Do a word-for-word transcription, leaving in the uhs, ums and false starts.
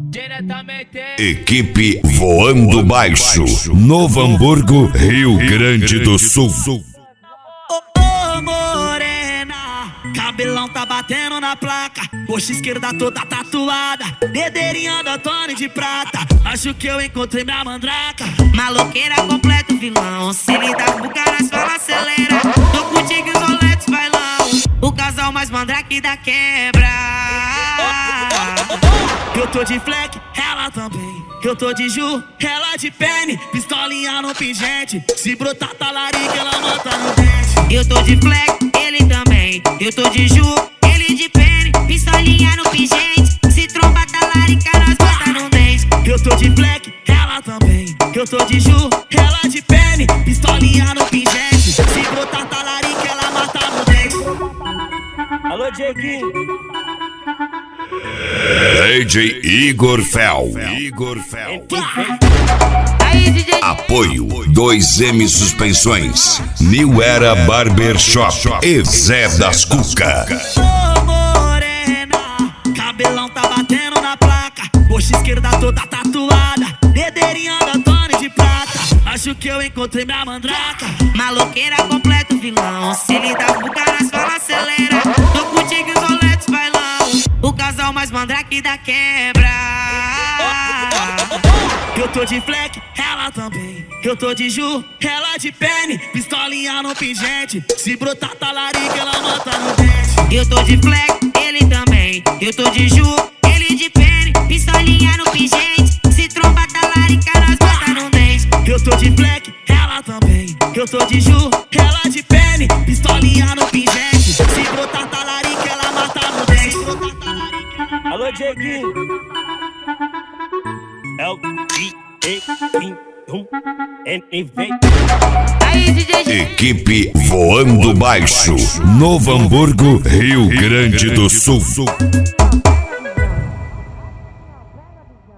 Diretamente. Equipe Voando Baixo, Novo Hamburgo, Rio Grande do Sul. Ô, ô, morena, cabelão tá batendo na placa, coxa esquerda toda tatuada, dedeirinha do Antônio de prata. Acho que eu encontrei minha mandraca. Maloqueira completo vilão, se lida com o cara, fala acelera. Tô contigo os roletes bailão, o casal mais mandrake da quebra. Eu tô de fleck, ela também. Eu tô de Ju, ela de pene, pistolinha no pingente. Se brotar talarica, ela mata no dente. Eu tô de fleck, ele também. Eu tô de Ju, ele de pene, pistolinha no pingente. Se tromba talarica, nós bota no dente. Eu tô de fleck, ela também. Eu tô de Ju, ela de pene, pistolinha no pingente. Se brotar talarica, ela mata no dente. Alô, Dieguinho. D J Igor Fel. Igor Fel. Aí, D J. Apoio dois M Suspensões, New Era Barbershop e Zé das Cuca. Ô, morena, cabelão tá batendo na placa, coxa esquerda toda tatuada, dedeirinha do Antônio de prata. Acho que eu encontrei minha mandraca. Maloqueira completo vilão, se lida com o cara, fala acelera. Tô contigo os roletes bailão, o casal mais mandrake da quebra. Eu tô de fleck, ela também. Eu tô de Ju, ela de pene, pistolinha no pingente. Se brotar talarica, ela mata no dente. Eu tô de fleck, ele também. Eu tô de Ju, ele de pene, pistolinha no pingente. Se tromba talarica, nós bota no dente. Eu tô de fleck, ela também. Eu tô de Ju, ela de pene, pistolinha no pingente. Se brotar talarica, ela mata no dente. Alô, Dieguinho. É o D N V. Aí, D J. Equipe Voando Baixo, Novo Hamburgo, Rio Grande do Sul.